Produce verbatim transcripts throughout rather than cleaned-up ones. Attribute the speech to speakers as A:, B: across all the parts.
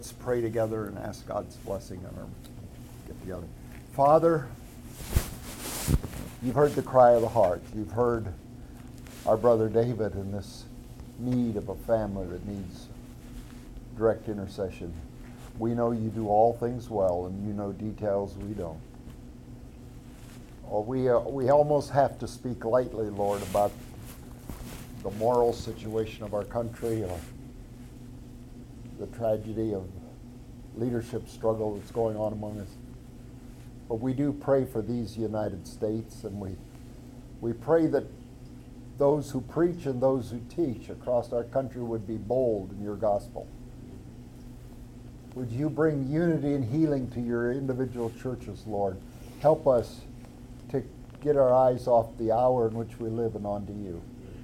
A: Let's pray together and ask God's blessing on our get together. Father, you've heard the cry of the heart. You've heard our brother David in this need of a family that needs direct intercession. We know you do all things well, and you know details we don't. Or we, uh, we almost have to speak lightly, Lord, about the moral situation of our country, or the tragedy of leadership struggle that's going on among us. But we do pray for these United States, and we we pray that those who preach and those who teach across our country would be bold in your gospel. Would you bring unity and healing to your individual churches, Lord? Help us to get our eyes off the hour in which we live and onto you.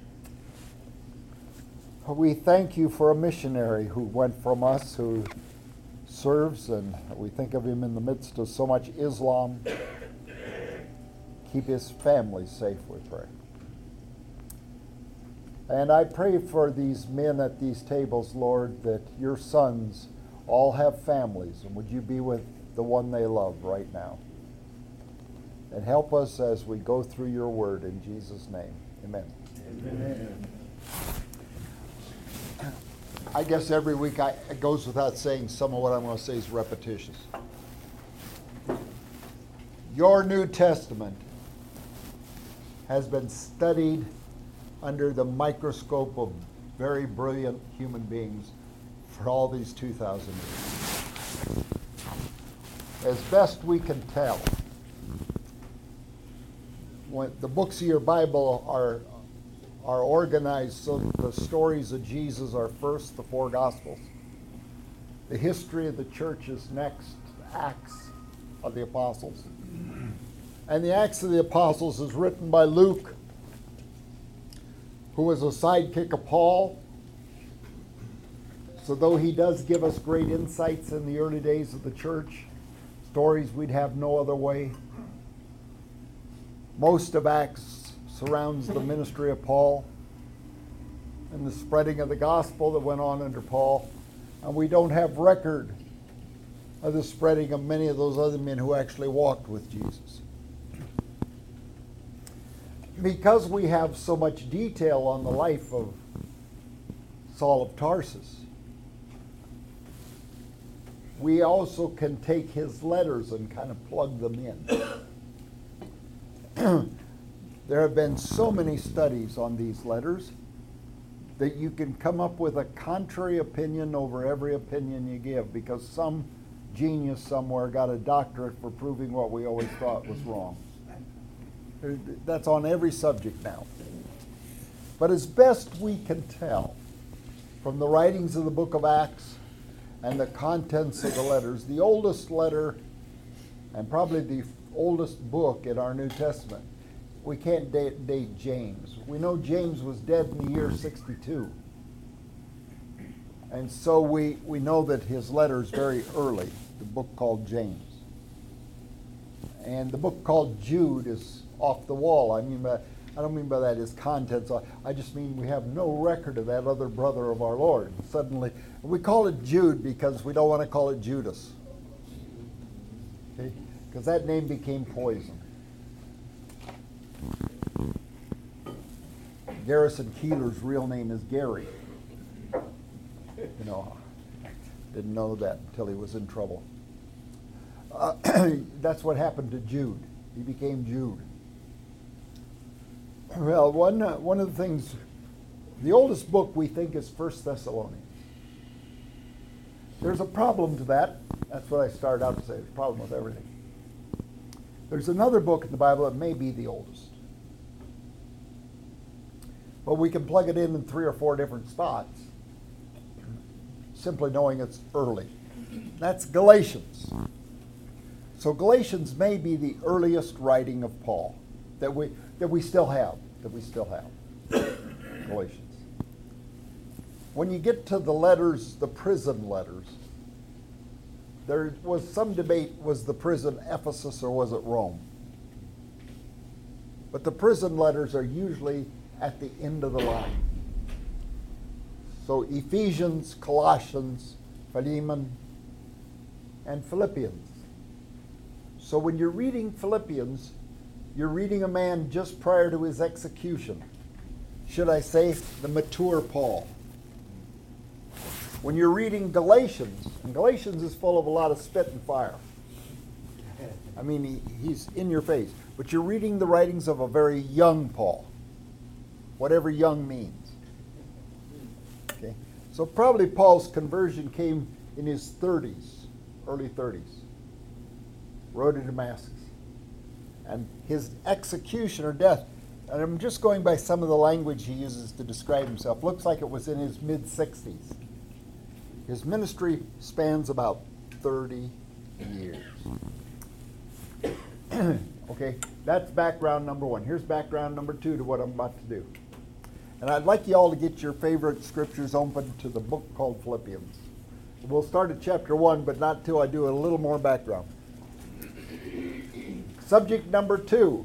A: We thank you for a missionary who went from us, who serves, and we think of him in the midst of so much Islam. Keep his family safe, we pray. And I pray for these men at these tables, Lord, that your sons all have families, and would you be with the one they love right now? And help us as we go through your word in Jesus' name. Amen. Amen. I guess every week I, it goes without saying some of what I'm going to say is repetitious. Your New Testament has been studied under the microscope of very brilliant human beings for all these two thousand years. As best we can tell, when the books of your Bible are are organized so that the stories of Jesus are first, the four Gospels. The history of the church is next, Acts of the Apostles. And the Acts of the Apostles is written by Luke, who was a sidekick of Paul. So though he does give us great insights in the early days of the church, stories we'd have no other way, most of Acts surrounds the ministry of Paul and the spreading of the gospel that went on under Paul. And we don't have record of the spreading of many of those other men who actually walked with Jesus. Because we have so much detail on the life of Saul of Tarsus, we also can take his letters and kind of plug them in. There have been so many studies on these letters that you can come up with a contrary opinion over every opinion you give, because some genius somewhere got a doctorate for proving what we always thought was wrong. That's on every subject now. But as best we can tell from the writings of the book of Acts and the contents of the letters, the oldest letter and probably the oldest book in our New Testament, we can't date, date James. We know James was dead in the year sixty-two. And so we, we know that his letter is very early, the book called James. And the book called Jude is off the wall. I mean, by, I don't mean by that his contents. I just mean we have no record of that other brother of our Lord. Suddenly, we call it Jude because we don't want to call it Judas. Okay? Because that name became poison. Garrison Keeler's real name is Gary. You know, didn't know that until he was in trouble. Uh, that's what happened to Jude. He became Jude. Well, one uh, one of the things, the oldest book we think is First Thessalonians. There's a problem to that. That's what I started out to say. There's a problem with everything. There's another book in the Bible that may be the oldest. But we can plug it in in three or four different spots, simply knowing it's early. That's Galatians. So Galatians may be the earliest writing of Paul that we that we still have, that we still have. Galatians. When you get to the letters, the prison letters, there was some debate, was the prison Ephesus or was it Rome? But the prison letters are usually at the end of the line. So Ephesians, Colossians, Philemon, and Philippians. So when you're reading Philippians, you're reading a man just prior to his execution. Should I say, the mature Paul. When you're reading Galatians, and Galatians is full of a lot of spit and fire. I mean, he, he's in your face. But you're reading the writings of a very young Paul, whatever young means. Okay? So probably Paul's conversion came in his thirties, early thirties. Road to Damascus. And his execution or death, and I'm just going by some of the language he uses to describe himself, looks like it was in his mid-sixties. His ministry spans about thirty years. Okay, that's background number one. Here's background number two to what I'm about to do. And I'd like you all to get your favorite scriptures open to the book called Philippians. We'll start at chapter one, but not till I do a little more background. Subject number two.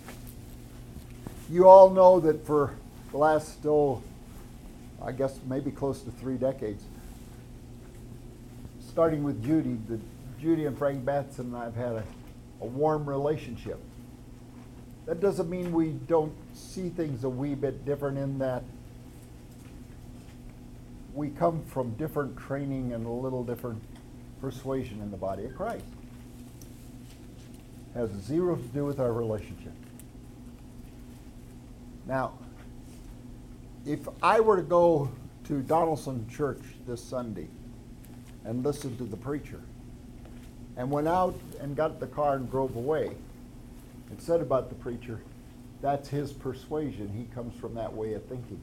A: You all know that for the last, oh, I guess maybe close to three decades, starting with Judy, the, Judy and Frank Batson and I have had a, a warm relationship. That doesn't mean we don't see things a wee bit different in that we come from different training and a little different persuasion in the body of Christ. Has zero to do with our relationship. Now, if I were to go to Donaldson Church this Sunday and listen to the preacher, and went out and got in the car and drove away, and said about the preacher, that's his persuasion. He comes from that way of thinking.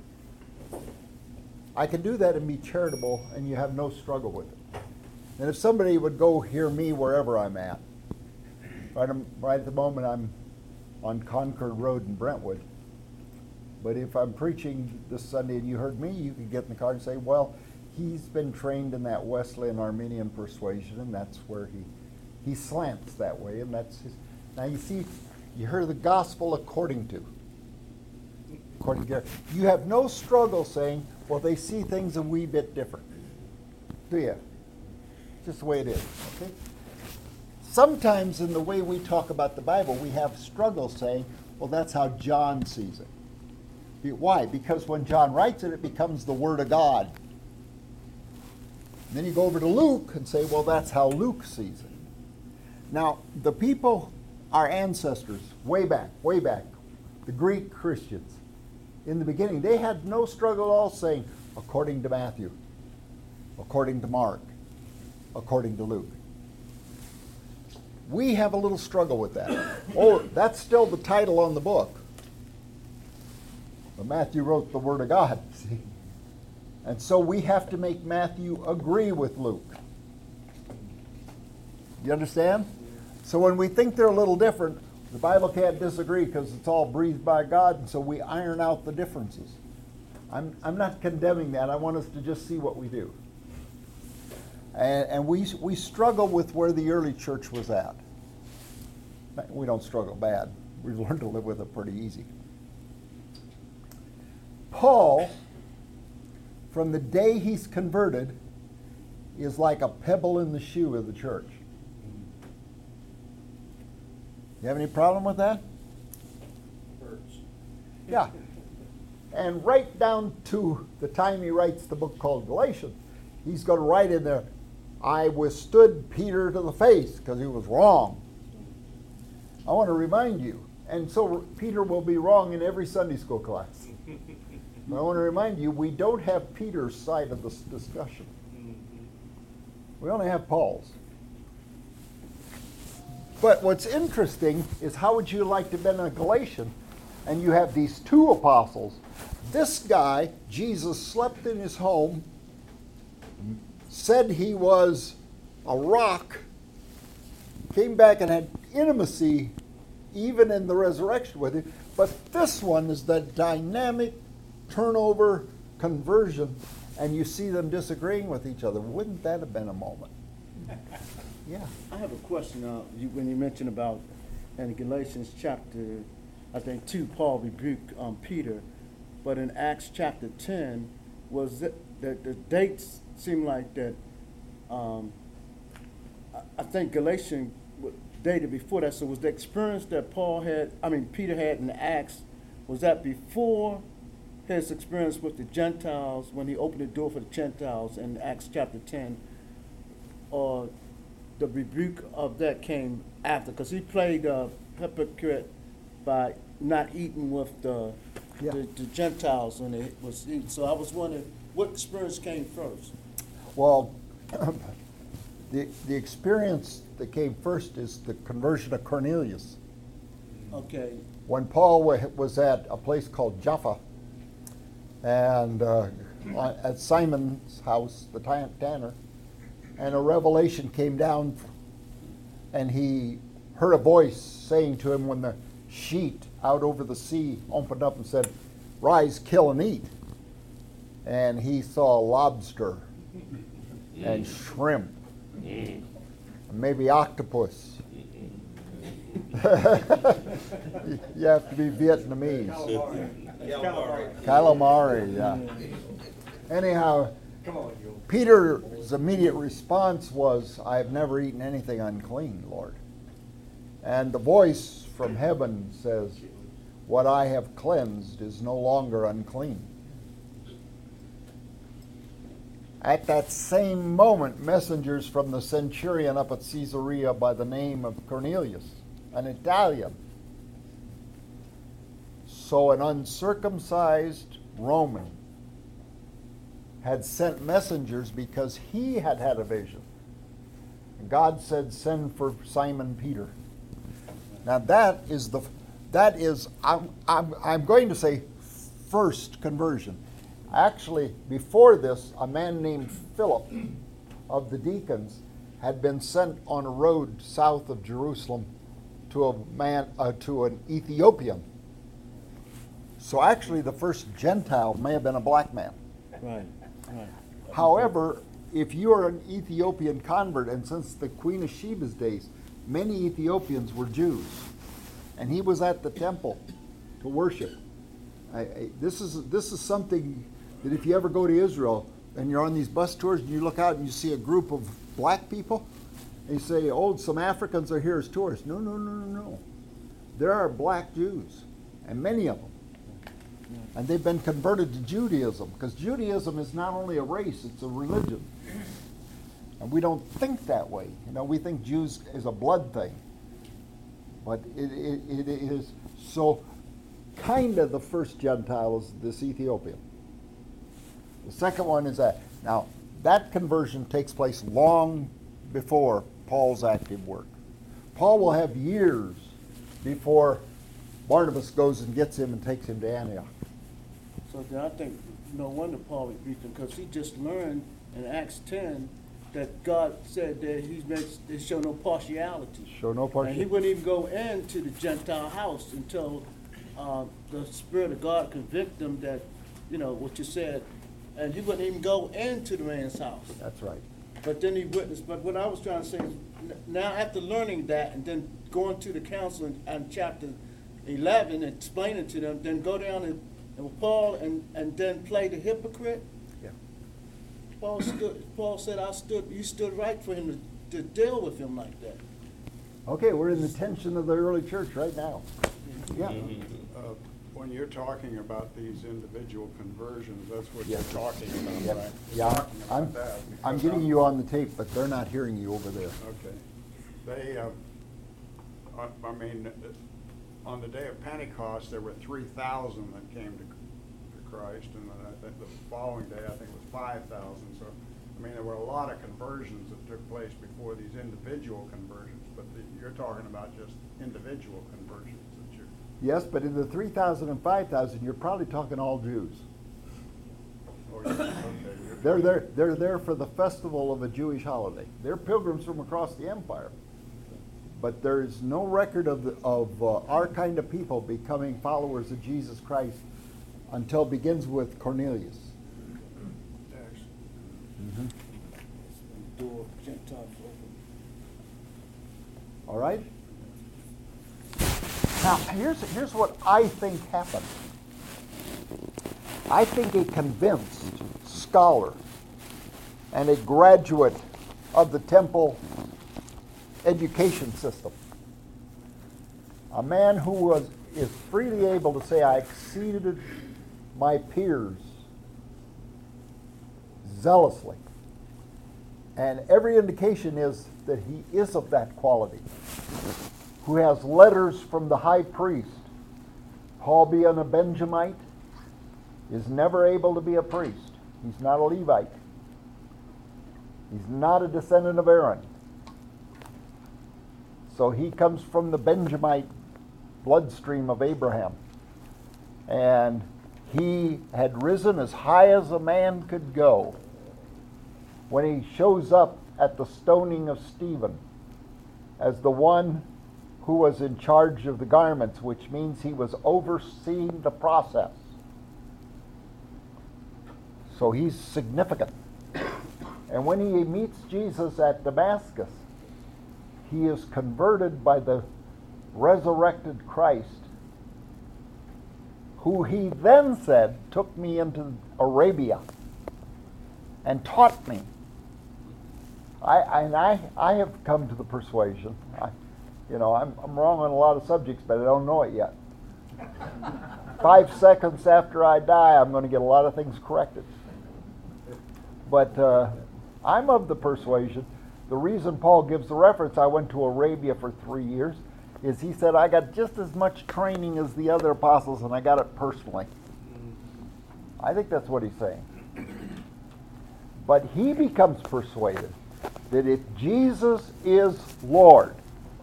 A: I can do that and be charitable, and you have no struggle with it. And if somebody would go hear me wherever I'm at, right, right at the moment I'm on Concord Road in Brentwood, but if I'm preaching this Sunday and you heard me, you could get in the car and say, well, he's been trained in that Wesleyan Arminian persuasion, and that's where he, he slants that way, and that's his. Now you see, you heard the gospel according to. According to Gary. You have no struggle saying, well, they see things a wee bit different. Do you? Just the way it is. Okay? Sometimes in the way we talk about the Bible, we have struggle saying, well, that's how John sees it. Why? Because when John writes it, it becomes the Word of God. And then you go over to Luke and say, well, that's how Luke sees it. Now, the people, our ancestors, way back, way back, the Greek Christians, in the beginning, they had no struggle at all saying, according to Matthew, according to Mark, according to Luke. We have a little struggle with that. Oh, that's still the title on the book. But Matthew wrote the Word of God, see? And so we have to make Matthew agree with Luke. You understand? So when we think they're a little different, the Bible can't disagree because it's all breathed by God, and so we iron out the differences. I'm, I'm not condemning that. I want us to just see what we do. And, and we, we struggle with where the early church was at. We don't struggle bad. We've learned to live with it pretty easy. Paul, from the day he's converted, is like a pebble in the shoe of the church. You have any problem with that?
B: Hurts.
A: Yeah. And right down to the time he writes the book called Galatians, he's going to write in there, I withstood Peter to the face because he was wrong. I want to remind you, and so Peter will be wrong in every Sunday school class. But I want to remind you, we don't have Peter's side of this discussion. We only have Paul's. But what's interesting is how would you like to have been a Galatian and you have these two apostles. This guy, Jesus, slept in his home, said he was a rock, came back and had intimacy even in the resurrection with him. But this one is the dynamic turnover conversion, and you see them disagreeing with each other. Wouldn't that have been a moment? Yeah.
B: I have a question. Uh, you, when you mentioned about in Galatians chapter, I think two, Paul rebuked um, Peter, but in Acts chapter ten, was it, the the dates seem like that. Um, I think Galatians was dated before that. So was the experience that Paul had, I mean Peter had in Acts, was that before his experience with the Gentiles when he opened the door for the Gentiles in Acts chapter ten, or the rebuke of that came after? Because he played a hypocrite by not eating with the,
A: Yeah.
B: the, the Gentiles when it was eaten. So I was wondering what experience came first.
A: Well, the, the experience that came first is the conversion of Cornelius.
B: Okay.
A: When Paul wa- was at a place called Jaffa, and uh, on- at Simon's house, the tan- tanner, and a revelation came down, and he heard a voice saying to him when the sheet out over the sea opened up and said, "Rise, kill, and eat." And he saw lobster and shrimp, and maybe octopus. You have to be Vietnamese.
C: Calamari.
A: Calamari, yeah. Anyhow,
C: Come on, Joe.
A: Peter's immediate response was, "I have never eaten anything unclean, Lord." And the voice from heaven says, "What I have cleansed is no longer unclean." At that same moment, messengers from the centurion up at Caesarea by the name of Cornelius, an Italian, so an uncircumcised Roman, had sent messengers because he had had a vision. And God said, "Send for Simon Peter." Now that is the, that is, I'm, I'm, I'm going to say first conversion. Actually, before this, a man named Philip of the deacons had been sent on a road south of Jerusalem to a man, uh, to an Ethiopian. So actually the first Gentile may have been a black man.
B: Right, right.
A: However, if you are an Ethiopian convert, and since the Queen of Sheba's days, many Ethiopians were Jews, and he was at the temple to worship. I, I, this is this is something that if you ever go to Israel and you're on these bus tours and you look out and you see a group of black people, and you say, "Oh, some Africans are here as tourists." No, no, no, no, no. There are black Jews, and many of them. And they've been converted to Judaism, because Judaism is not only a race, it's a religion. And we don't think that way. You know, we think Jews is a blood thing. But it, it, it is, so kind of the first Gentile is this Ethiopian. The second one is that. Now, that conversion takes place long before Paul's active work. Paul will have years before Barnabas goes and gets him and takes him to Antioch.
B: So then I think no wonder Paul rebuked him, because he just learned in Acts ten that God said that he makes they show no partiality.
A: Show no
B: And he
A: partiality.
B: wouldn't even go into the Gentile house until uh, the Spirit of God convict him that, you know, what you said. And he wouldn't even go into the man's house.
A: That's right.
B: But then he witnessed. But what I was trying to say is, n- now after learning that and then going to the council in, in chapter eleven and explaining to them, then go down and, and with Paul and, and then play the hypocrite.
A: Yeah.
B: Paul stood. Paul said, "I stood. You stood right for him to, to deal with him like that."
A: Okay, we're in the tension of the early church right now. Yeah.
D: Uh, When you're talking about these individual conversions, that's what
A: Yeah.
D: you're talking about,
A: Yep.
D: right?
A: Yeah,
D: You're talking about
A: I'm,
D: that,
A: I'm
D: because
A: getting
D: I'm-
A: you on the tape, but they're not hearing you over there.
D: Okay. They, uh, I, I mean, uh, on the day of Pentecost, there were three thousand that came to, to Christ, and then I think the following day, I think it was five thousand. So, I mean, there were a lot of conversions that took place before these individual conversions, but the, you're talking about just individual conversions that you're.
A: Yes, but in the three thousand and five thousand, you're probably talking all Jews.
D: Oh, yeah, okay, you're-
A: They're there, they're there for the festival of a Jewish holiday. They're pilgrims from across the empire. But there is no record of, the, of uh, our kind of people becoming followers of Jesus Christ until it begins with Cornelius.
D: Excellent.
B: And the door of Gentiles open.
A: All right? Now, here's, here's what I think happened. I think a convinced scholar and a graduate of the temple education system. A man who was is freely able to say, I exceeded my peers zealously. And every indication is that he is of that quality. Who has letters from the high priest. Paul, being a Benjamite, is never able to be a priest. He's not a Levite. He's not a descendant of Aaron. So he comes from the Benjamite bloodstream of Abraham. And he had risen as high as a man could go when he shows up at the stoning of Stephen as the one who was in charge of the garments, which means he was overseeing the process. So he's significant. And when he meets Jesus at Damascus, he is converted by the resurrected Christ, who he then said took me into Arabia and taught me. I, and I, I have come to the persuasion, I, you know, I'm, I'm wrong on a lot of subjects, but I don't know it yet. Five seconds after I die, I'm going to get a lot of things corrected. But uh, I'm of the persuasion, the reason Paul gives the reference, I went to Arabia for three years, is he said, I got just as much training as the other apostles, and I got it personally. I think that's what he's saying. But he becomes persuaded that if Jesus is Lord,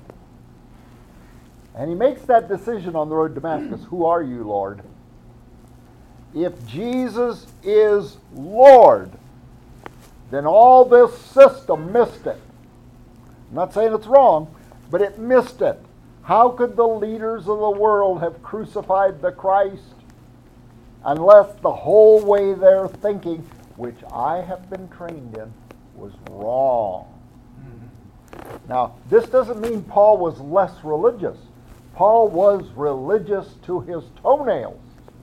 A: and he makes that decision on the road to Damascus, who are you, Lord? If Jesus is Lord, then all this system missed it. I'm not saying it's wrong, but it missed it. How could the leaders of the world have crucified the Christ unless the whole way they're thinking, which I have been trained in, was wrong? Mm-hmm. Now, this doesn't mean Paul was less religious. Paul was religious to his toenails.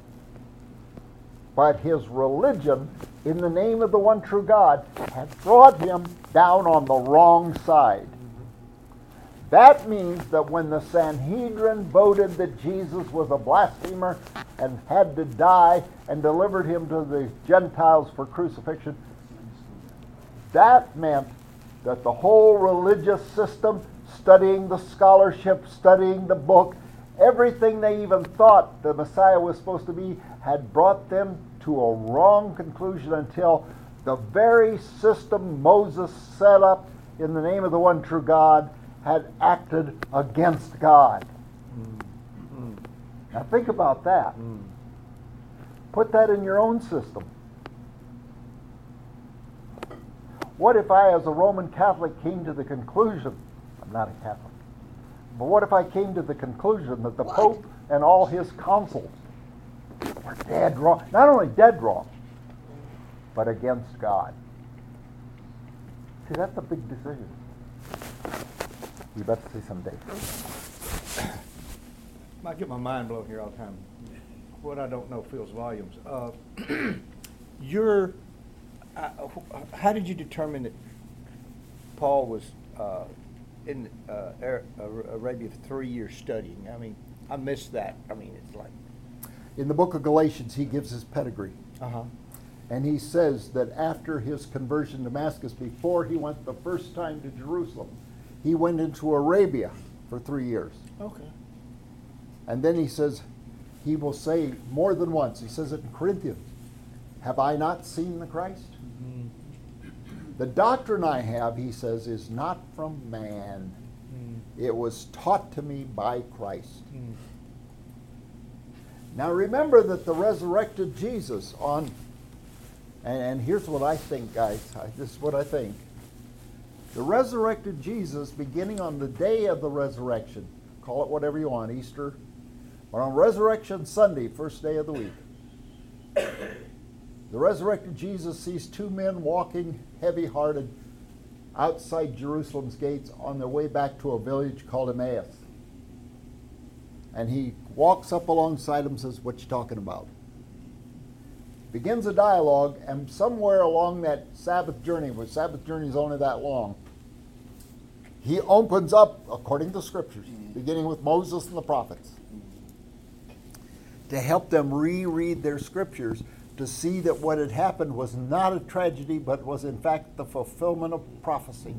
A: But his religion, in the name of the one true God, had brought him down on the wrong side. That means that when the Sanhedrin voted that Jesus was a blasphemer and had to die and delivered him to the Gentiles for crucifixion, that meant that the whole religious system, studying the scholarship, studying the book, everything they even thought the Messiah was supposed to be, had brought them to a wrong conclusion until the very system Moses set up in the name of the one true God had acted against God. Mm. Now think about that. Mm. Put that in your own system. What if I, as a Roman Catholic, came to the conclusion, I'm not a Catholic, but what if I came to the conclusion that the what? Pope and all his councils were dead wrong, not only dead wrong, but against God? See, that's a big decision. You bet to see someday.
C: I get my mind blown here all the time. What I don't know fills volumes. Uh, you're, uh, how did you determine that Paul was uh, in uh, Arabia for three years studying? I mean, I missed that. I mean, it's like...
A: In the book of Galatians, he gives his pedigree.
C: Uh-huh.
A: And he says that after his conversion to Damascus, before he went the first time to Jerusalem, he went into Arabia for three years.
C: Okay.
A: And then he says, he will say more than once, he says it in Corinthians, have I not seen the Christ? Mm-hmm. The doctrine I have, he says, is not from man. Mm. It was taught to me by Christ. Mm. Now remember that the resurrected Jesus on, and, and here's what I think, guys, I, this is what I think. The resurrected Jesus, beginning on the day of the resurrection, call it whatever you want, Easter, or on Resurrection Sunday, first day of the week, the resurrected Jesus sees two men walking heavy-hearted outside Jerusalem's gates on their way back to a village called Emmaus. And he walks up alongside them and says, what you talking about? Begins a dialogue, and somewhere along that Sabbath journey, where Sabbath journey is only that long, He opens up, according to scriptures, beginning with Moses and the prophets, to help them reread their scriptures to see that what had happened was not a tragedy, but was in fact the fulfillment of prophecy.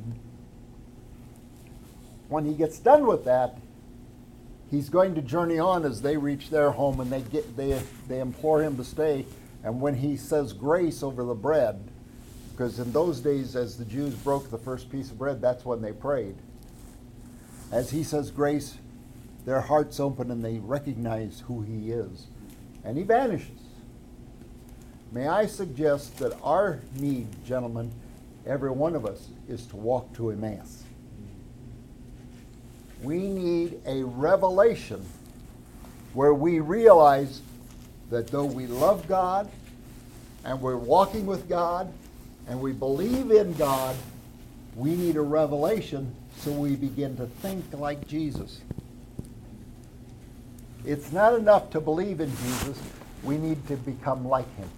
A: When he gets done with that, he's going to journey on as they reach their home, and they get they they implore him to stay. And when he says grace over the bread, because in those days, as the Jews broke the first piece of bread, that's when they prayed. As he says grace, their hearts open and they recognize who he is, and he vanishes. May I suggest that our need, gentlemen, every one of us, is to walk to Emmaus. We need a revelation where we realize that though we love God and we're walking with God and we believe in God, we need a revelation so we begin to think like Jesus. It's not enough to believe in Jesus. We need to become like him.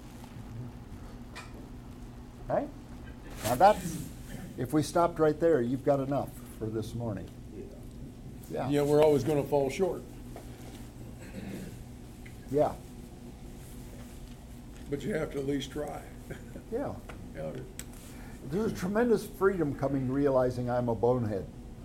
A: Right? Now that's, if we stopped right there, you've got enough for this morning. Yeah.
E: Yeah, we're always going to fall short.
A: Yeah.
E: But you have to at least try.
A: Yeah.
E: Yeah.
A: There's tremendous freedom coming realizing I'm a bonehead.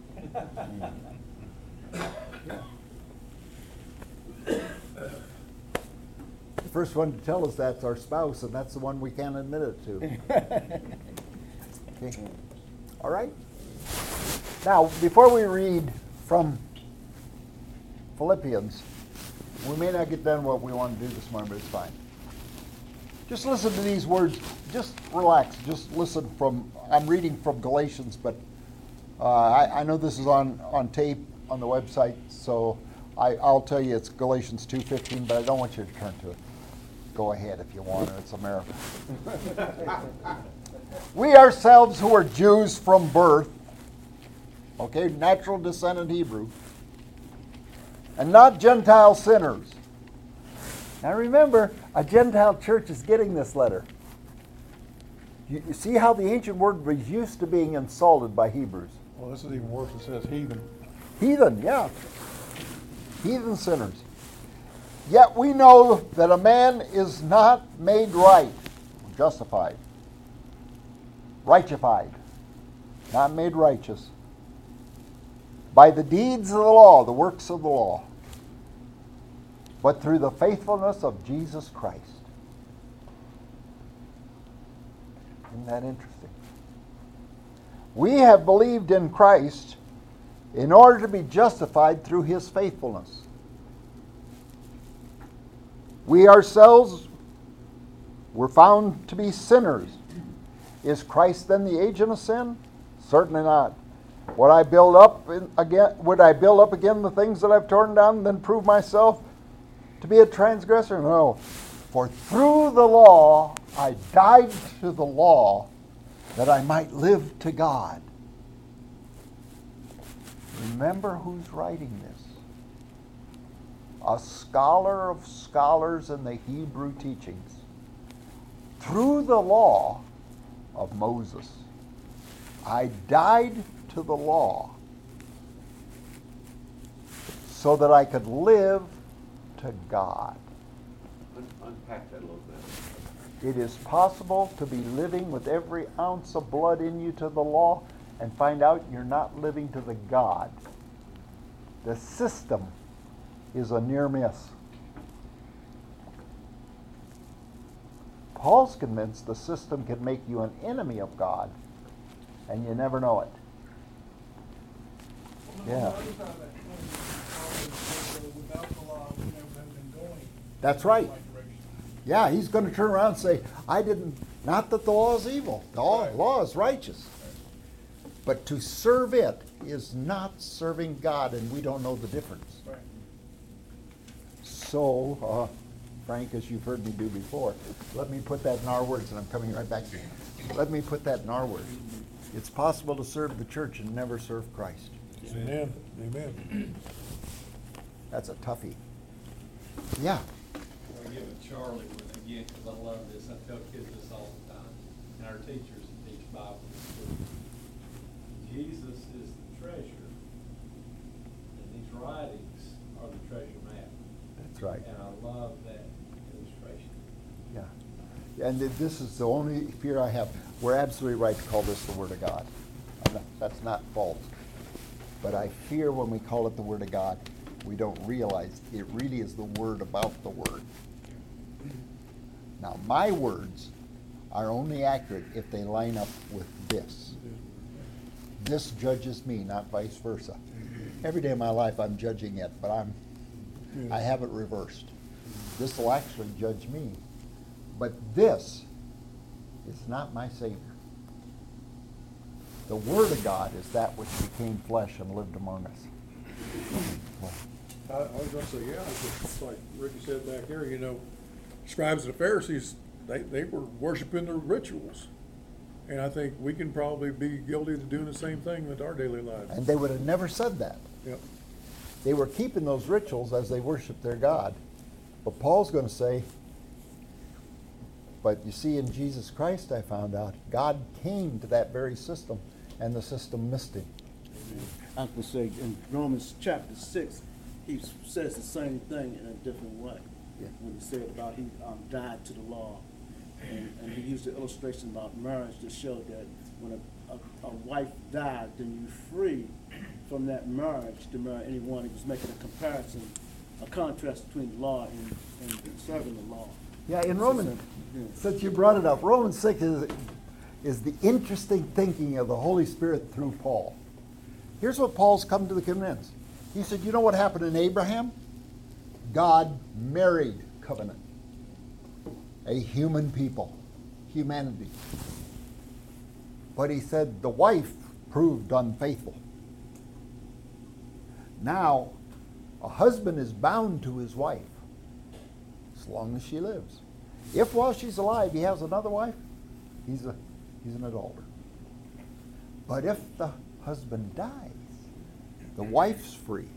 A: The first one to tell us that's our spouse, and that's the one we can't admit it to. Okay. All right? Now, before we read from Philippians, we may not get done what we want to do this morning, but it's fine. Just listen to these words. Just relax. Just listen from, I'm reading from Galatians, but uh, I, I know this is on, on tape on the website, so I, I'll tell you it's Galatians two fifteen, but I don't want you to turn to it. Go ahead if you want, it's America. We ourselves who are Jews from birth, okay, natural descendant Hebrew, and not Gentile sinners. Now remember, a Gentile church is getting this letter. You, you see how the ancient word was used to being insulted by Hebrews.
E: Well, this is even worse. It says heathen.
A: Heathen, yeah. Heathen sinners. Yet we know that a man is not made right, justified, rightefied, not made righteous, by the deeds of the law, the works of the law, but through the faithfulness of Jesus Christ. Isn't that interesting? We have believed in Christ in order to be justified through his faithfulness. We ourselves were found to be sinners. Is Christ then the agent of sin? Certainly not. Would I build up in, again? Would I build up again the things that I've torn down, and then prove myself to be a transgressor? No. For through the law I died to the law, that I might live to God. Remember who's writing this. A scholar of scholars in the Hebrew teachings. Through the law of Moses, I died to the law so that I could live to God.
F: Unpack that a little bit.
A: It is possible to be living with every ounce of blood in you to the law and find out you're not living to the God. The system is a near miss. Paul's convinced the system can make you an enemy of God, and you never know it. Yeah. That's right. Yeah, he's going to turn around and say, I didn't, not that the law is evil. The law, law is righteous. But to serve it is not serving God, and we don't know the difference.
B: Right.
A: So, uh, Frank, as you've heard me do before, let me put that in our words, and I'm coming right back to you. Let me put that in our words. It's possible to serve the church and never serve Christ.
E: Amen. Amen.
A: That's a toughie. Yeah.
F: I give it Charlie with again because I love this. I tell kids this all the time, and our teachers teach Bible in school. Jesus is the
A: That's right.
F: And I love that illustration.
A: Yeah. And th- this is the only fear I have. We're absolutely right to call this the Word of God. I'm not- That's not false. But I fear when we call it the Word of God, we don't realize it really is the Word about the Word. Now, my words are only accurate if they line up with this. This judges me, not vice versa. Every day of my life I'm judging it, but I'm, I have it reversed. This will actually judge me. But this is not my Savior. The Word of God is that which became flesh and lived among us.
E: I, I was gonna say, yeah, it's just like Ricky said back here, you know, scribes and the Pharisees, they, they were worshiping their rituals. And I think we can probably be guilty of doing the same thing with our daily lives.
A: And they would have never said that.
E: Yep.
A: They were keeping those rituals as they worshiped their God. But Paul's going to say, but you see, in Jesus Christ, I found out, God came to that very system, and the system missed him.
B: I can say in Romans chapter six, he says the same thing in a different way.
A: Yeah.
B: When he said about he um, died to the law. And, and he used the illustration about marriage to show that when a, a, a wife died, then you're free from that marriage to marry anyone. He was making a comparison, a contrast between the law and, and serving the law.
A: Yeah, in
B: So,
A: Romans,
B: yeah.
A: since you brought it up, Romans six is, is the interesting thinking of the Holy Spirit through Paul. Here's what Paul's come to the convince. He said, you know what happened in Abraham? God married covenant. A human people, humanity. But he said the wife proved unfaithful. Now, a husband is bound to his wife as long as she lives. If while she's alive he has another wife, he's a he's an adulterer. But if the husband dies, the wife's free.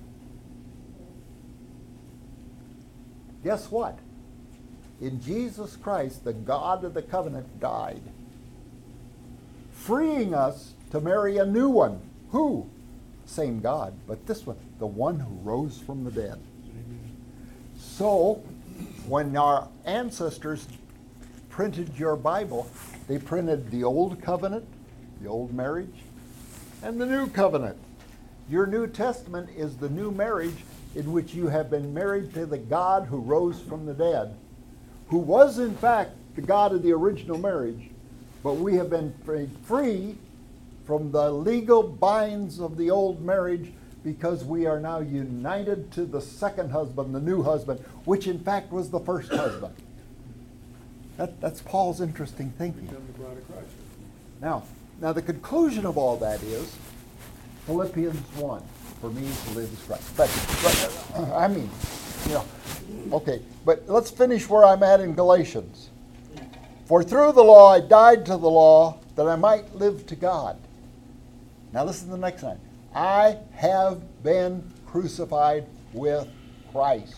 A: Guess what? In Jesus Christ, the God of the covenant died, freeing us to marry a new one. Who? Same God, but this one, the one who rose from the dead. So, when our ancestors printed your Bible, they printed the old covenant, the old marriage, and the new covenant. Your New Testament is the new marriage in which you have been married to the God who rose from the dead, who was in fact the God of the original marriage, but we have been made free from the legal binds of the old marriage because we are now united to the second husband, the new husband, which in fact was the first husband. That, that's Paul's interesting thinking.
E: Become the bride of Christ.
A: Now, now the conclusion of all that is Philippians one. For me to live is Christ. But, but I mean, you know, okay, but let's finish where I'm at in Galatians. For through the law I died to the law that I might live to God. Now listen to the next line. I have been crucified with Christ.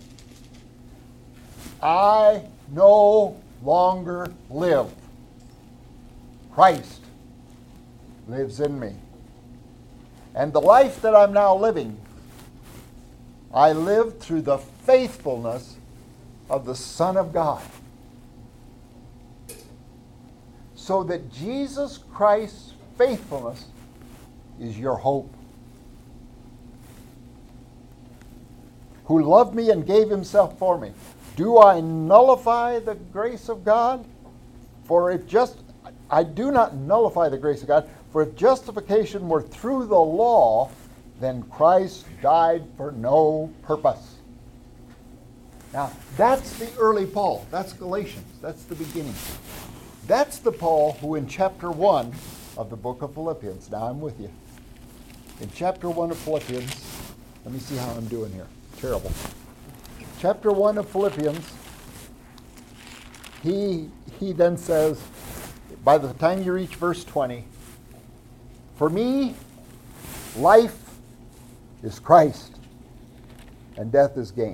A: I no longer live. Christ lives in me. And the life that I'm now living, I live through the faithfulness of the Son of God. So that Jesus Christ's faithfulness is your hope. Who loved me and gave himself for me. Do I nullify the grace of God? For if just, I do not nullify the grace of God. For if justification were through the law, then Christ died for no purpose. Now, that's the early Paul. That's Galatians. That's the beginning. That's the Paul who in chapter one of the book of Philippians, now I'm with you. In chapter one of Philippians, let me see how I'm doing here. Terrible. Chapter one of Philippians, he, he then says, by the time you reach verse twenty, for me, life is Christ, and death is gain.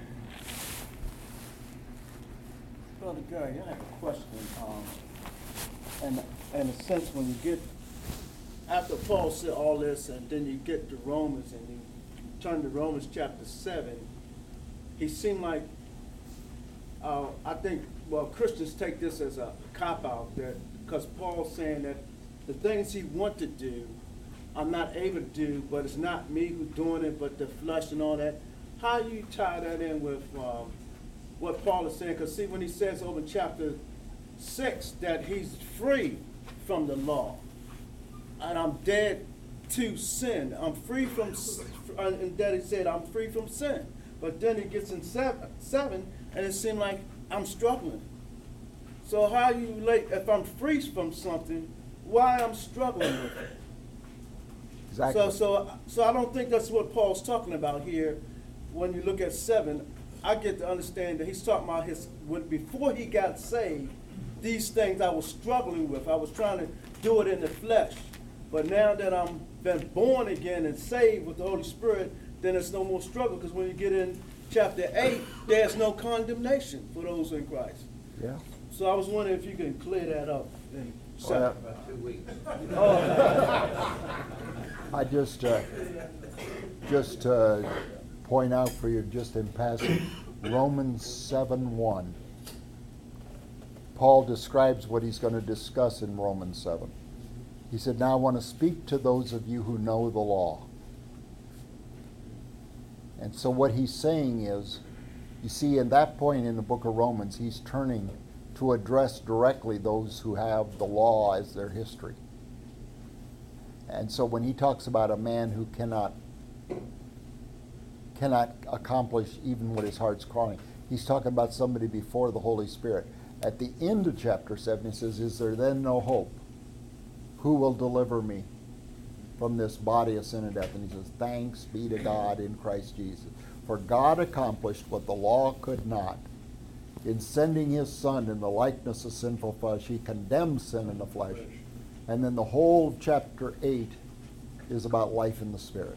B: Brother Gary, I have a question. Um, and in a sense, when you get, after Paul said all this, and then you get to Romans, and you turn to Romans chapter seven, he seemed like, uh, I think, well, Christians take this as a cop-out, that, because Paul's saying that the things he want to do, I'm not able to do, but it's not me who's doing it, but the flesh and all that. How you tie that in with um, what Paul is saying? Because see, when he says over in chapter six that he's free from the law, and I'm dead to sin. I'm free from, s- uh, and that he said I'm free from sin. But then he gets in seven, seven, and it seemed like I'm struggling. So how you relate, if I'm free from something, why I'm struggling with it?
A: Exactly.
B: So, so, so I don't think that's what Paul's talking about here. When you look at seven, I get to understand that he's talking about his, when, before he got saved, these things I was struggling with. I was trying to do it in the flesh. But now that I'm been born again and saved with the Holy Spirit, then it's no more struggle. Because when you get in chapter eight, there's no condemnation for those in Christ.
A: Yeah.
B: So I was wondering if you can clear that up. In
A: Well,
F: About two weeks.
A: I just, uh, just uh, point out for you, just in passing, Romans seven one. Paul describes what he's going to discuss in Romans seven. He said, now I want to speak to those of you who know the law. And so what he's saying is, you see, in that point in the book of Romans, he's turning to address directly those who have the law as their history. And so when he talks about a man who cannot cannot accomplish even what his heart's calling, he's talking about somebody before the Holy Spirit. At the end of chapter seven, he says, is there then no hope? Who will deliver me from this body of sin and death? And he says, thanks be to God in Christ Jesus. For God accomplished what the law could not. In sending his Son in the likeness of sinful flesh, he condemned sin in the flesh. And then the whole chapter eight is about life in the Spirit.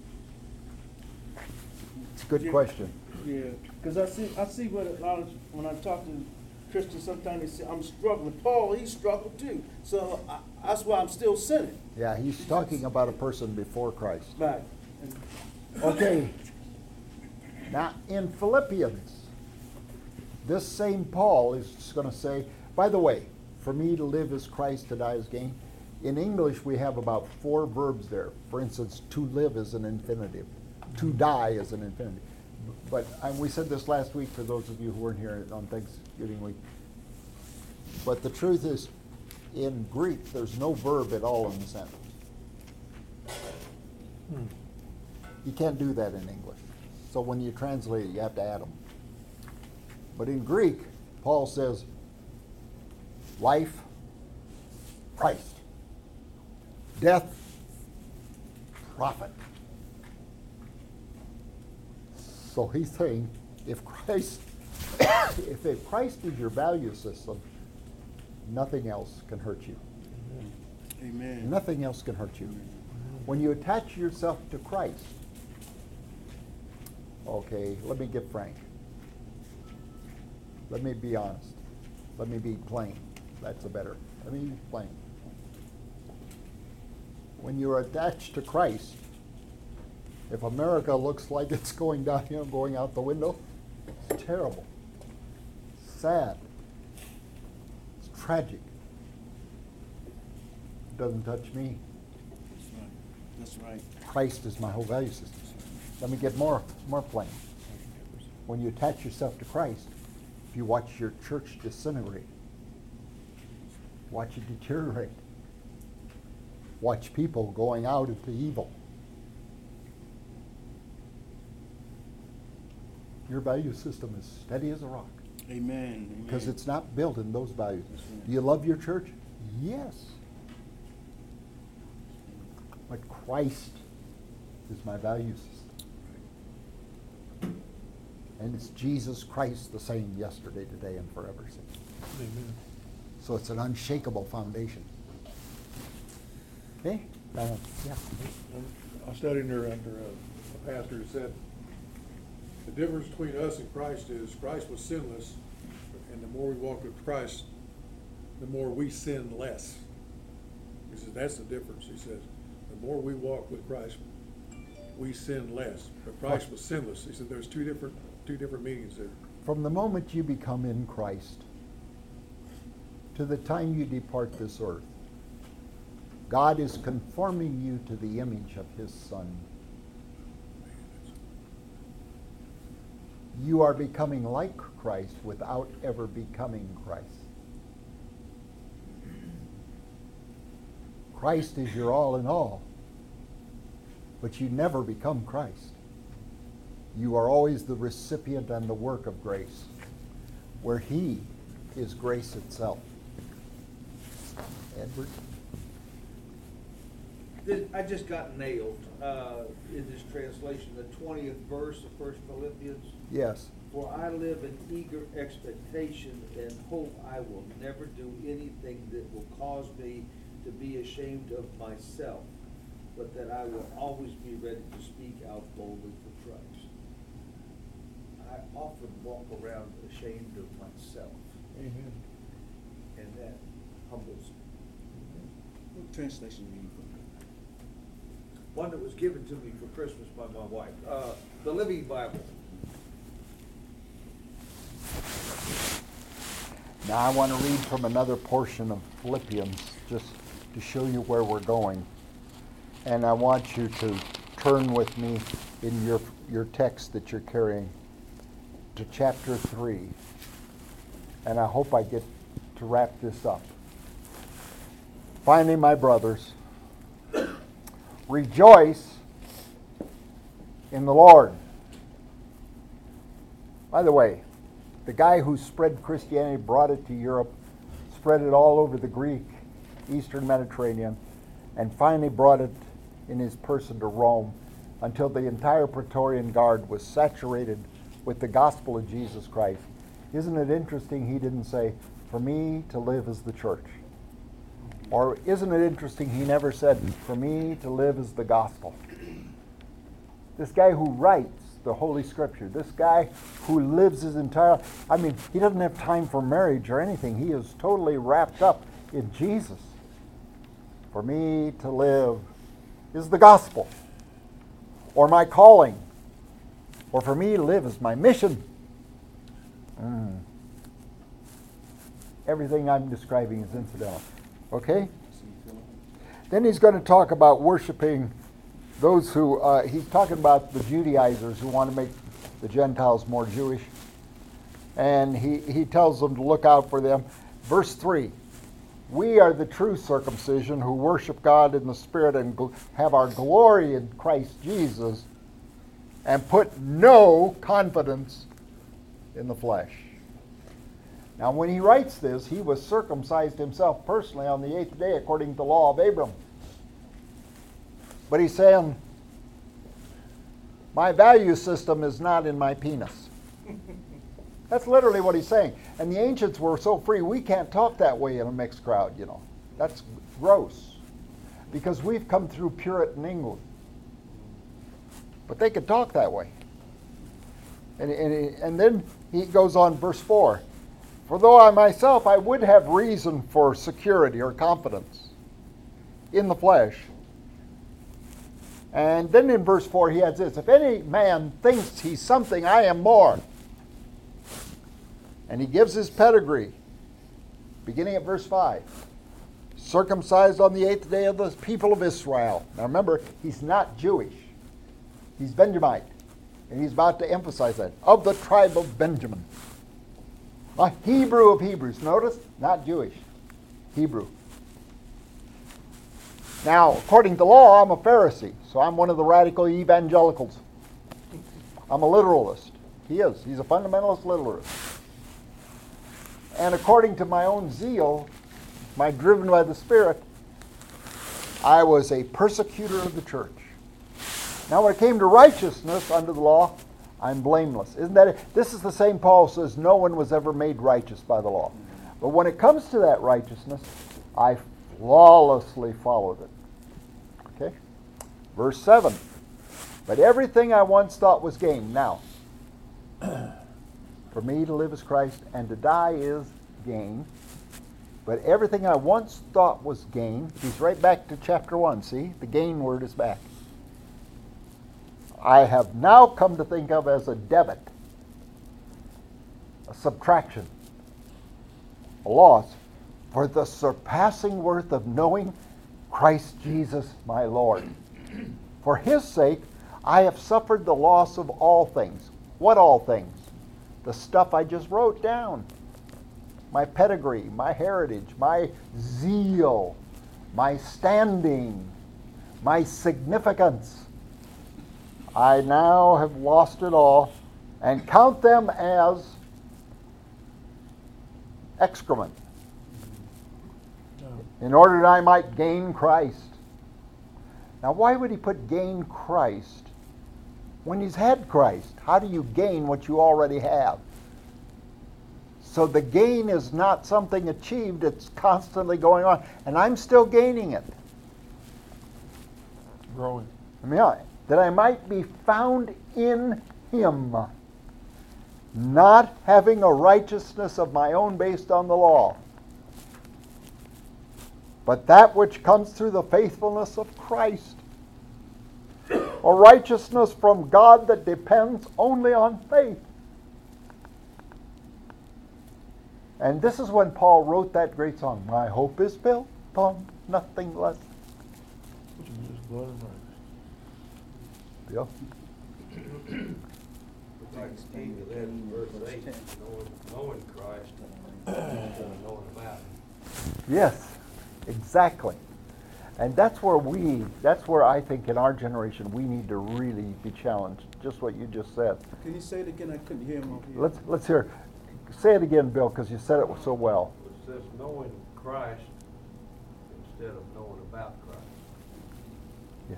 A: It's a good
B: Yeah.
A: question.
B: Yeah, because I see, I see what a lot of, when I talk to Christians, sometimes they say, I'm struggling. Paul, he struggled too. So I, that's why I'm still sinning.
A: Yeah, he's talking about a person before Christ.
B: Right.
A: Okay. Now, in Philippians, this same Paul is going to say, by the way, for me to live is Christ, to die is gain. In English, we have about four verbs there. For instance, to live is an infinitive. To die is an infinitive. But and we said this last week for those of you who weren't here on Thanksgiving week. But the truth is, in Greek, there's no verb at all in the sentence. You can't do that in English. So when you translate it, you have to add them. But in Greek, Paul says, life, Christ. Death, profit. So he's saying, if Christ, if if Christ is your value system, nothing else can hurt you.
B: Amen.
A: Nothing else can hurt you. When you attach yourself to Christ, okay, let me get frank. Let me be honest. Let me be plain. That's a better. Let me be plain. When you're attached to Christ, if America looks like it's going downhill, going out the window, it's terrible. Sad. It's tragic. It doesn't touch me.
B: That's right. That's right.
A: Christ is my whole value system. Let me get more, more plain. When you attach yourself to Christ, if you watch your church disintegrate, watch it deteriorate, watch people going out into evil, your value system is steady as a rock.
B: Amen.
A: Because
B: Amen.
A: it's not built in those values.
B: That's right.
A: Do you love your church? Yes. But Christ is my value system. And it's Jesus Christ the same yesterday, today, and forever.
E: Amen.
A: So it's an unshakable foundation. Okay? Uh, yeah.
E: I studied under, under a, a pastor who said, the difference between us and Christ is Christ was sinless, and the more we walk with Christ, the more we sin less. He says, that's the difference. He says, the more we walk with Christ, we sin less. But Christ was sinless. He said there's two different, two different meanings there.
A: From the moment you become in Christ to the time you depart this earth, God is conforming you to the image of his Son. You are becoming like Christ without ever becoming Christ. Christ is your all in all, but you never become Christ. You are always the recipient and the work of grace, where he is grace itself. Edward?
G: This- I just got nailed uh, in this translation, the twentieth verse of First Philippians.
A: Yes.
G: For I live in eager expectation and hope I will never do anything that will cause me to be ashamed of myself, but that I will always be ready to speak out boldly for Christ. I often walk around ashamed of myself,
B: Amen.
G: and that humbles me.
B: What translation you reading from?
G: One that was given to me for Christmas by my wife, uh, the Living Bible.
A: Now I want to read from another portion of Philippians just to show you where we're going. And I want you to turn with me in your, your text that you're carrying to chapter three. And I hope I get to wrap this up. Finally, my brothers, rejoice in the Lord. By the way, the guy who spread Christianity, brought it to Europe, spread it all over the Greek, Eastern Mediterranean, and finally brought it in his person to Rome until the entire Praetorian Guard was saturated with the gospel of Jesus Christ. Isn't it interesting he didn't say, for me to live is the church? Or isn't it interesting he never said, for me to live is the gospel? This guy who writes the Holy Scripture, this guy who lives his entire, I mean, he doesn't have time for marriage or anything. He is totally wrapped up in Jesus. For me to live is the gospel, or my calling, or for me to live is my mission. Mm. Everything I'm describing is incidental. Okay? Then he's going to talk about worshiping those who, uh, he's talking about the Judaizers who want to make the Gentiles more Jewish. And he, he tells them to look out for them. Verse three, we are the true circumcision who worship God in the Spirit and gl- have our glory in Christ Jesus and put no confidence in the flesh. Now, when he writes this, he was circumcised himself personally on the eighth day according to the law of Abram. But he's saying, my value system is not in my penis. That's literally what he's saying. And the ancients were so free, we can't talk that way in a mixed crowd, you know. That's gross. Because we've come through Puritan England. But they could talk that way. And, and, and then he goes on, verse four. For though I myself, I would have reason for security or confidence in the flesh. And then in verse four he adds this, if any man thinks he's something, I am more. And he gives his pedigree, beginning at verse five. Circumcised on the eighth day of the people of Israel. Now remember, he's not Jewish. He's Benjamite. And he's about to emphasize that. Of the tribe of Benjamin. A Hebrew of Hebrews. Notice, not Jewish. Hebrew. Now, according to law, I'm a Pharisee. So I'm one of the radical evangelicals. I'm a literalist. He is. He's a fundamentalist literalist. And according to my own zeal, my driven by the Spirit, I was a persecutor of the church. Now when it came to righteousness under the law, I'm blameless. Isn't that it? This is the same Paul says, no one was ever made righteous by the law. But when it comes to that righteousness, I flawlessly followed it. Okay? Verse seven. But everything I once thought was gain. Now, for me to live is Christ, and to die is gain. But everything I once thought was gain, he's right back to chapter one, see? The gain word is back. I have now come to think of as a debit, a subtraction, a loss, for the surpassing worth of knowing Christ Jesus my Lord. For his sake, I have suffered the loss of all things. What all things? The stuff I just wrote down. My pedigree, my heritage, my zeal, my standing, my significance. I now have lost it all and count them as excrement, in order that I might gain Christ. Now, why would he put gain Christ when he's had Christ? How do you gain what you already have? So the gain is not something achieved, it's constantly going on, and I'm still gaining it.
E: Growing.
A: I mean, I- that I might be found in him, not having a righteousness of my own based on the law, but that which comes through the faithfulness of Christ, a righteousness from God that depends only on faith. And this is when Paul wrote that great song, My hope is built on nothing less. Bill?
H: Like Steve eleven, verse eight, knowing, knowing Christ, instead of knowing about him.
A: Yes, exactly. And that's where we, that's where I think in our generation we need to really be challenged, just what you just said.
B: Can you say it again? I couldn't hear him over here.
A: Let's, let's hear, say it again, Bill, because you said it so well.
H: It says knowing Christ instead of knowing about Christ.
A: Yeah.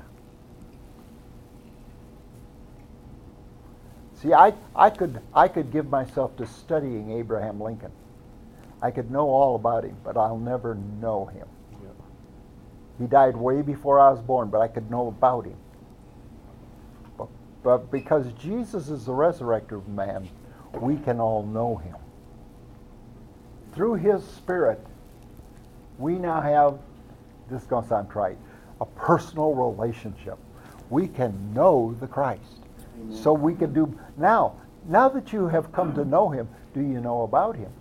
A: See, I, I could I could give myself to studying Abraham Lincoln. I could know all about him, but I'll never know him. He died way before I was born, but I could know about him. But, but because Jesus is the resurrector of man, we can all know him. Through his Spirit, we now have, this is going to sound trite, a personal relationship. We can know the Christ. Amen. So we can do, now, now that you have come to know him, do you know about him?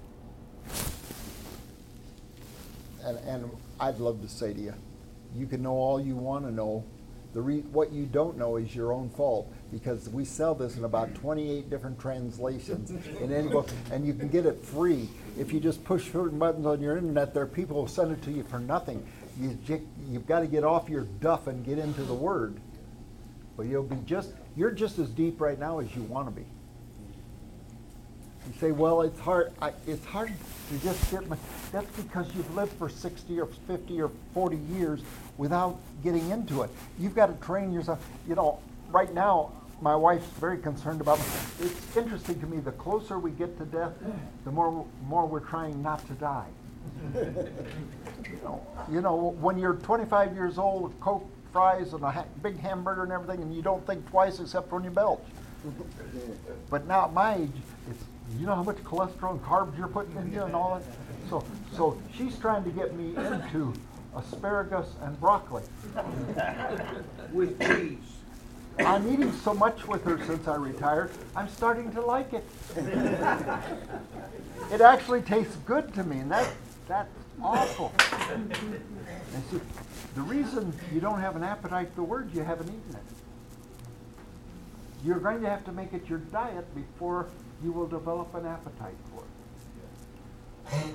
A: And, and I'd love to say to you, you can know all you want to know. The re- what you don't know is your own fault, because we sell this in about twenty-eight different translations in any book, and you can get it free. If you just push certain buttons on your internet, there are people who send it to you for nothing. You, j- you've got to get off your duff and get into the Word. But you'll be just, you're just as deep right now as you want to be. You say, well, it's hard. I, it's hard to just get my. That's because you've lived for sixty or fifty or forty years without getting into it. You've got to train yourself. You know, right now, my wife's very concerned about me. It's interesting to me. The closer we get to death, the more more we're trying not to die. you know, you know, when you're twenty-five years old, with Coke, fries, and a ha- big hamburger and everything, and you don't think twice except when you belch. But now at my age, it's, you know how much cholesterol and carbs you're putting in you and all that? So, so she's trying to get me into asparagus and broccoli.
G: With cheese.
A: I'm eating so much with her since I retired, I'm starting to like it. It actually tastes good to me, and that, that's awful. And see, the reason you don't have an appetite for the Word, you haven't eaten it. You're going to have to make it your diet before you will develop an appetite for it.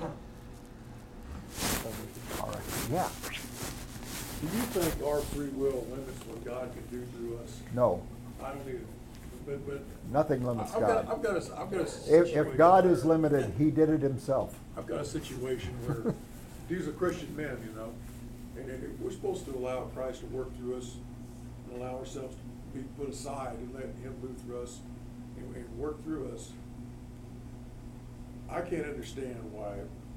A: All right. Yeah.
E: Do you think our free will limits what God can do through us?
A: No.
E: I don't either. But, but.
A: Nothing limits
E: I've
A: God.
E: got, I've got a, I've got a
A: If,
E: situation.
A: if God is limited, he did it himself.
E: I've got a situation where these are Christian men, you know, and, and we're supposed to allow Christ to work through us and allow ourselves to be put aside and let him move through us and, and work through us. I can't understand why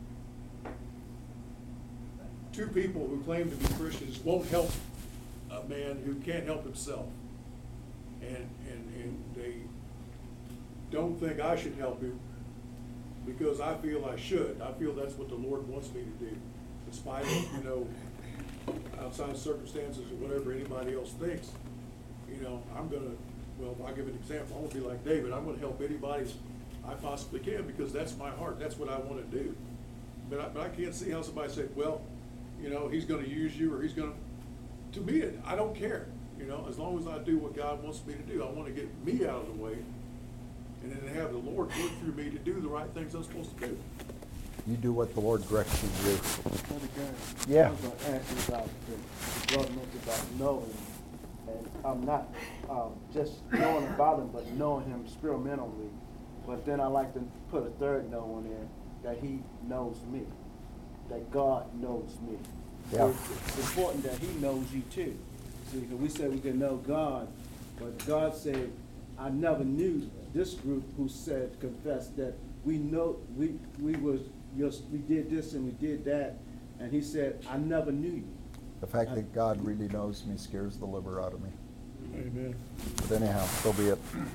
E: two people who claim to be Christians won't help a man who can't help himself. And, and, and they don't think I should help him because I feel I should. I feel that's what the Lord wants me to do, despite, you know, outside circumstances or whatever anybody else thinks. You know, I'm gonna well, if I give an example, I want to be like David. I'm going to help anybody I possibly can because that's my heart. That's what I want to do. But I, but I can't see how somebody said, well, you know, he's going to use you or he's going to, to me, I don't care. You know, as long as I do what God wants me to do, I want to get me out of the way and then have the Lord work through me to do the right things I'm supposed to do.
A: You do what the Lord directs you to do.
B: Brother Gary,
A: Yeah.
B: I was gonna ask you about the brother mentioned about knowing, and I'm not um, just knowing about him, but knowing him experimentally. But then I like to put a third know on there, that he knows me, that God knows me.
A: Yeah.
B: So it's, it's important that he knows you too. See, because we said we can know God, but God said, I never knew this group who said, confessed that we know, we, we was, just, we did this and we did that, and he said, I never knew you.
A: The fact that God really knows me scares the liver out of me.
E: Amen.
A: But anyhow, so be it.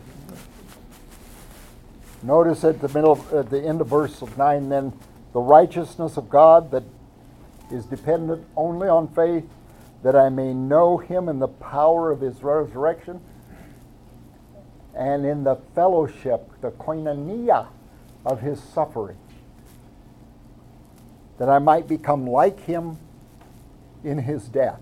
A: Notice at the middle, at the end of verse nine, then the righteousness of God that is dependent only on faith, that I may know him in the power of his resurrection, and in the fellowship, the koinonia of his suffering, that I might become like him in his death,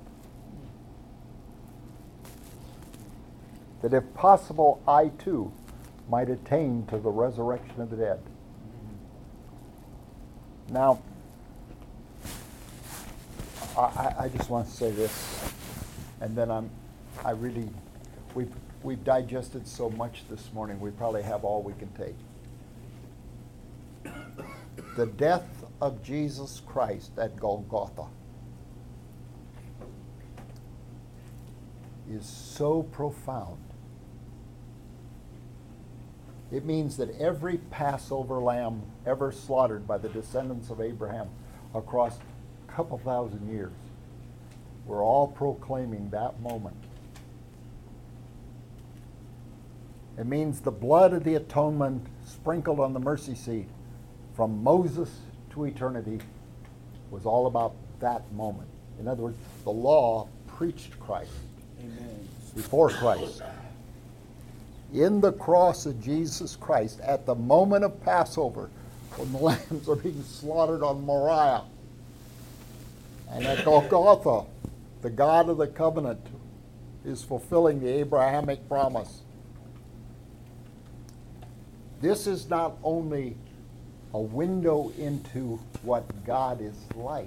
A: that if possible, I too might attain to the resurrection of the dead. Now, I, I just want to say this, and then I'm, I really, we've, we've digested so much this morning, we probably have all we can take. The death of Jesus Christ at Golgotha is so profound. It means that every Passover lamb ever slaughtered by the descendants of Abraham across a couple thousand years were all proclaiming that moment. It means the blood of the atonement sprinkled on the mercy seat from Moses to eternity was all about that moment. In other words, the law preached Christ.
B: Amen.
A: Before Christ. In the cross of Jesus Christ, at the moment of Passover, when the lambs are being slaughtered on Moriah, and at Golgotha, the God of the covenant is fulfilling the Abrahamic promise. This is not only a window into what God is like.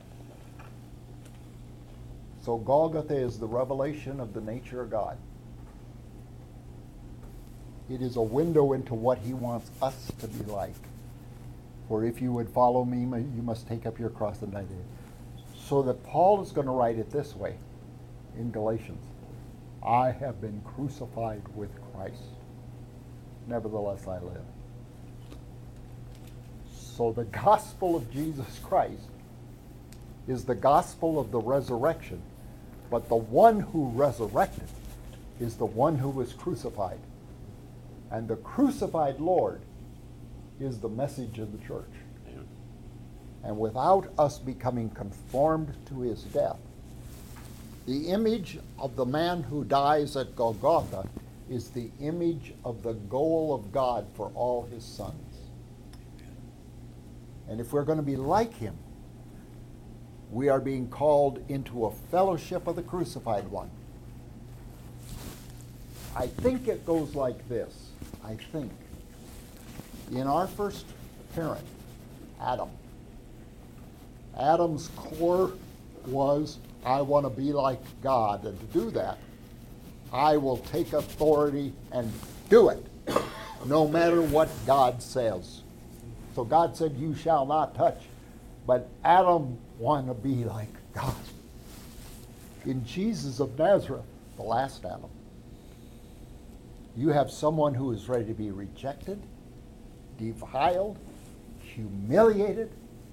A: So Golgotha is the revelation of the nature of God. It is a window into what he wants us to be like. For if you would follow me, you must take up your cross and die daily. So that Paul is going to write it this way in Galatians. I have been crucified with Christ. Nevertheless I live. So the gospel of Jesus Christ is the gospel of the resurrection. But the one who resurrected is the one who was crucified. And the crucified Lord is the message of the church. And without us becoming conformed to his death, the image of the man who dies at Golgotha is the image of the goal of God for all his sons. And if we're going to be like him, we are being called into a fellowship of the crucified one. I think it goes like this. I think. In our first parent, Adam, Adam's core was, I want to be like God, and to do that, I will take authority and do it, no matter what God says. So God said, you shall not touch. But Adam wanted to be like God. In Jesus of Nazareth, the last Adam, you have someone who is ready to be rejected, defiled, humiliated,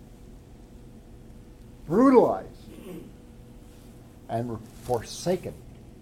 A: brutalized, and forsaken,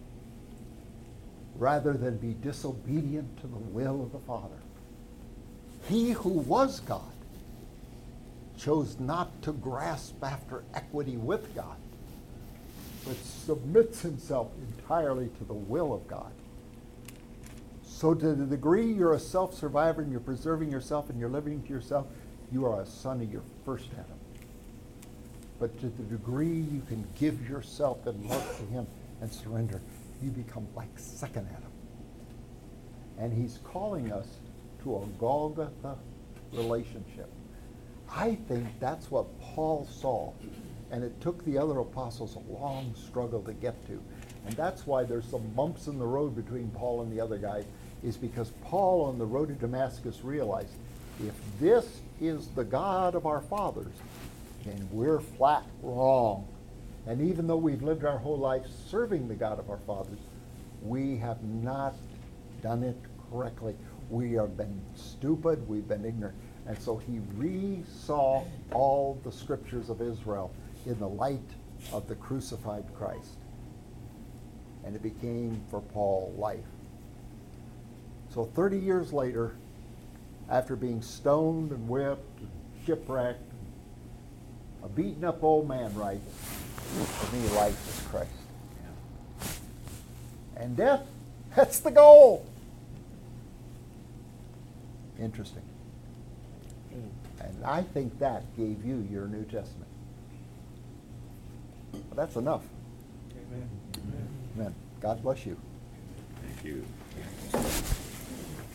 A: rather than be disobedient to the will of the Father. He who was God chose not to grasp after equity with God, but submits himself entirely to the will of God. So to the degree you're a self-survivor and you're preserving yourself and you're living to yourself, you are a son of your first Adam. But to the degree you can give yourself in love to him and surrender, you become like second Adam. And he's calling us to a Golgotha relationship. I think that's what Paul saw, and it took the other apostles a long struggle to get to. And that's why there's some bumps in the road between Paul and the other guys, is because Paul on the road to Damascus realized, if this is the God of our fathers, then we're flat wrong. And even though we've lived our whole life serving the God of our fathers, we have not done it correctly. We have been stupid, we've been ignorant. And so he re-saw all the scriptures of Israel in the light of the crucified Christ. And it became for Paul life. So thirty years later, after being stoned and whipped, and shipwrecked, a beaten up old man writes, for me life is Christ. And death, that's the goal. Interesting. And I think that gave you your New Testament. Well, that's enough.
B: Amen.
A: Amen. God bless you.
H: Thank you.